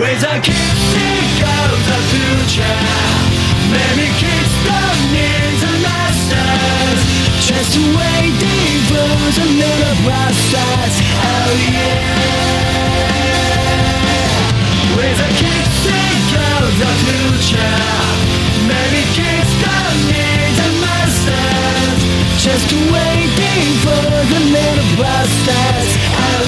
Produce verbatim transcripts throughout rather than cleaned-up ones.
With a kick of the future, maybe kids don't need the masters, just waiting for the little bastards. Oh yeah. With a kick of the future, maybe kids don't need the masters, just waiting for the little bastards. Oh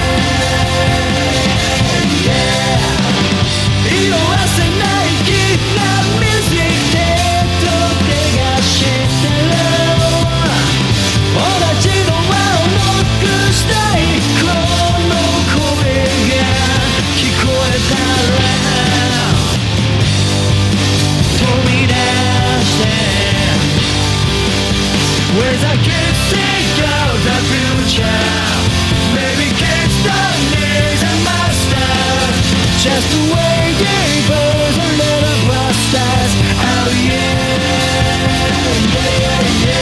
yeah.With a kids think of the future, maybe kids don't need a master, just waiting for the little bastards. Oh yeah, yeah,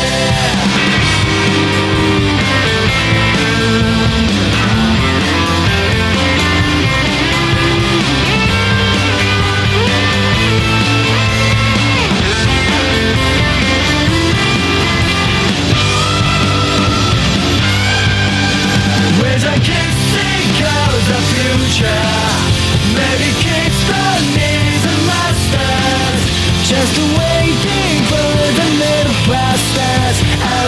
yeah.With a kids think of the future, maybe kids don't need the masters, just waiting for the little bastards. Oh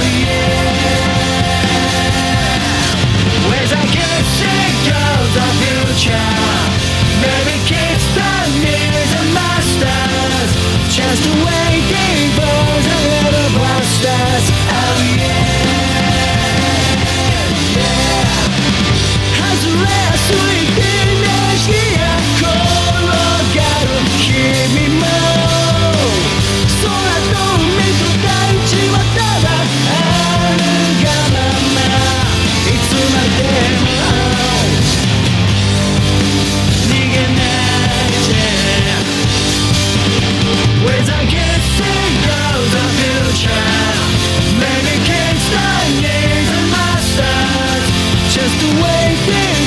yeah. With a kids think of the future, maybe kids don't need the masters, just waiting for the little bastards. Oh yeah.With a kids think of the future, maybe kids don't need the masters, just waiting